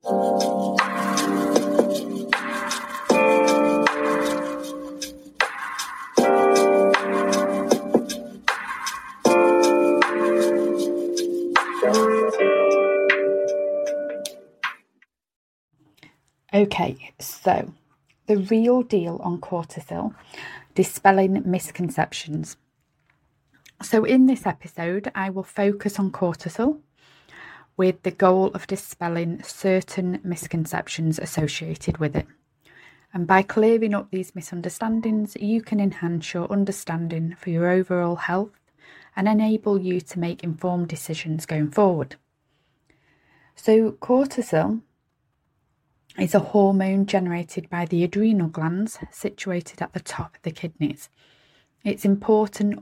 Okay, so the real deal on cortisol, dispelling misconceptions. So in this episode, I will focus on cortisol with the goal of dispelling certain misconceptions associated with it. And by clearing up these misunderstandings, you can enhance your understanding for your overall health and enable you to make informed decisions going forward. So cortisol is a hormone generated by the adrenal glands situated at the top of the kidneys. It's important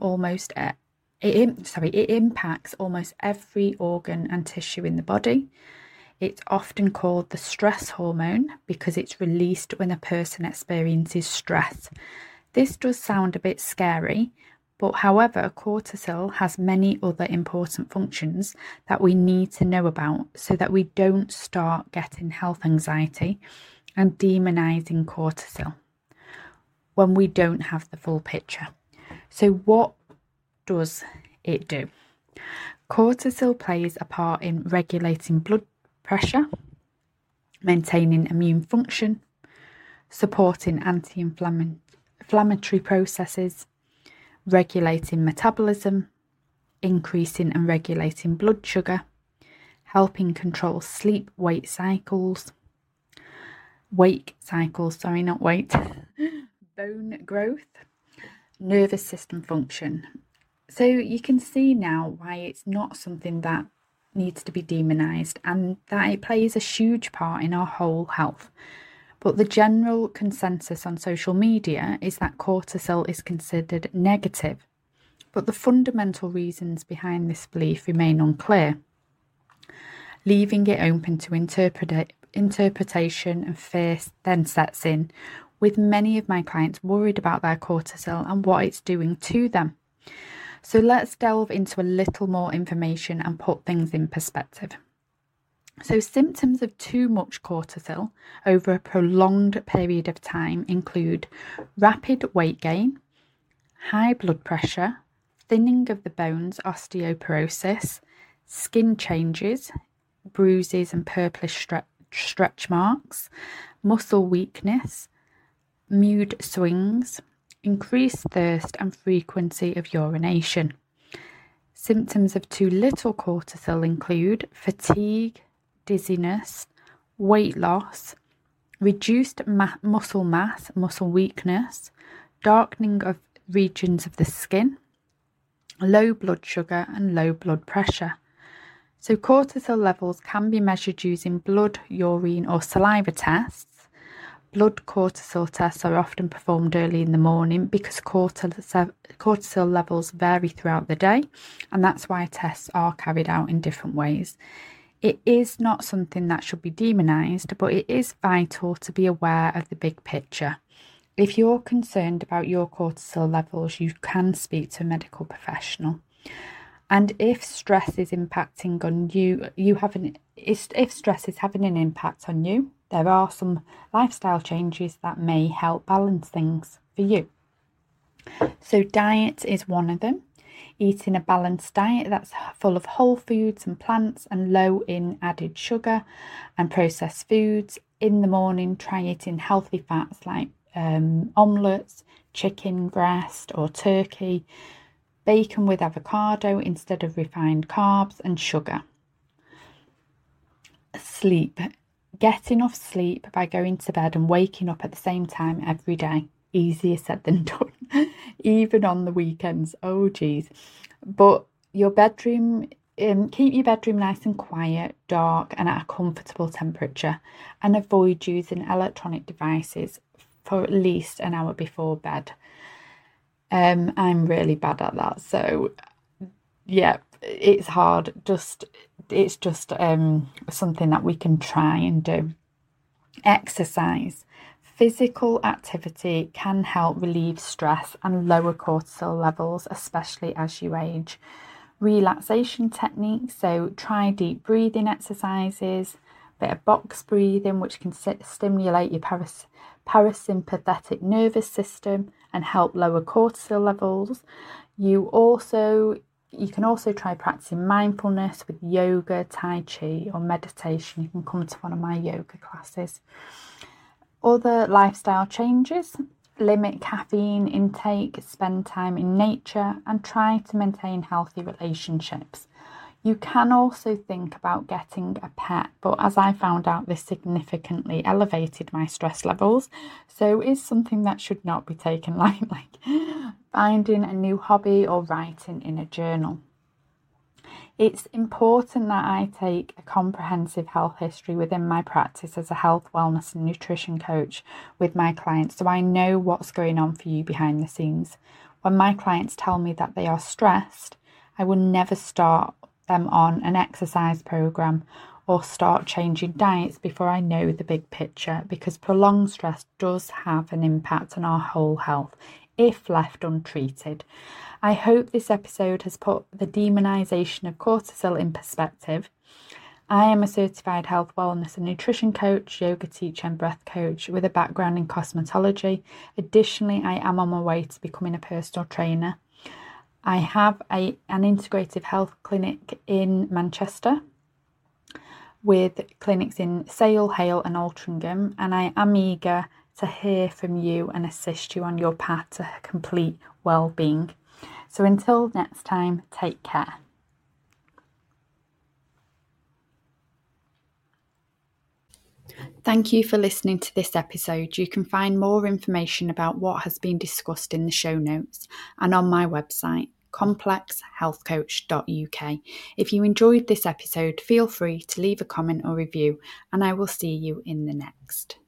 it impacts almost every organ and tissue in the body. It's often called the stress hormone because it's released when a person experiences stress. This does sound a bit scary, but however, cortisol has many other important functions that we need to know about so that we don't start getting health anxiety and demonizing cortisol when we don't have the full picture. So what does it do? Cortisol plays a part in regulating blood pressure, maintaining immune function, supporting anti-inflammatory processes, regulating metabolism, increasing and regulating blood sugar, helping control sleep-wake cycles, bone growth, nervous system function. So you can see now why it's not something that needs to be demonized and that it plays a huge part in our whole health. But the general consensus on social media is that cortisol is considered negative, but the fundamental reasons behind this belief remain unclear, leaving it open to interpretation, and fear then sets in, with many of my clients worried about their cortisol and what it's doing to them. So let's delve into a little more information and put things in perspective. So symptoms of too much cortisol over a prolonged period of time include rapid weight gain, high blood pressure, thinning of the bones, osteoporosis, skin changes, bruises and purplish stretch marks, muscle weakness, mood swings, increased thirst and frequency of urination. Symptoms of too little cortisol include fatigue, dizziness, weight loss, reduced muscle mass, muscle weakness, darkening of regions of the skin, low blood sugar and low blood pressure. So cortisol levels can be measured using blood, urine or saliva tests. Blood cortisol tests are often performed early in the morning because cortisol levels vary throughout the day, and that's why tests are carried out in different ways. It is not something that should be demonized, but it is vital to be aware of the big picture. If you're concerned about your cortisol levels, you can speak to a medical professional. And if stress is impacting on you, if stress is having an impact on you, there are some lifestyle changes that may help balance things for you. So diet is one of them. Eating a balanced diet that's full of whole foods and plants and low in added sugar and processed foods. In the morning, try eating healthy fats like omelettes, chicken breast or turkey, bacon with avocado instead of refined carbs and sugar. Sleep. Get enough sleep by going to bed and waking up at the same time every day. Easier said than done, even on the weekends. Oh geez. But your bedroom, keep your bedroom nice and quiet, dark and at a comfortable temperature, and avoid using electronic devices for at least an hour before bed. I'm really bad at that, so yeah, it's hard. It's just something that we can try and do. Exercise. Physical activity can help relieve stress and lower cortisol levels, especially as you age. Relaxation techniques, so try deep breathing exercises, bit of box breathing, which can stimulate your parasympathetic nervous system and help lower cortisol levels. You can also try practicing mindfulness with yoga, tai chi, or meditation. You can come to one of my yoga classes. Other lifestyle changes: limit caffeine intake, spend time in nature, and try to maintain healthy relationships. You can also think about getting a pet, but as I found out, this significantly elevated my stress levels, so it's something that should not be taken lightly. Finding a new hobby or writing in a journal. It's important that I take a comprehensive health history within my practice as a health, wellness and nutrition coach with my clients, so I know what's going on for you behind the scenes. When my clients tell me that they are stressed, I will never start them on an exercise program or start changing diets before I know the big picture, because prolonged stress does have an impact on our whole health if left untreated. I hope this episode has put the demonization of cortisol in perspective. I am a certified health, wellness and nutrition coach, yoga teacher and breath coach with a background in cosmetology. Additionally, I am on my way to becoming a personal trainer. I have an integrative health clinic in Manchester with clinics in Sale, Hale and Altrincham, and I am eager to hear from you and assist you on your path to complete well-being. So until next time, take care. Thank you for listening to this episode. You can find more information about what has been discussed in the show notes and on my website, complexhealthcoach.uk. If you enjoyed this episode, feel free to leave a comment or review, and I will see you in the next.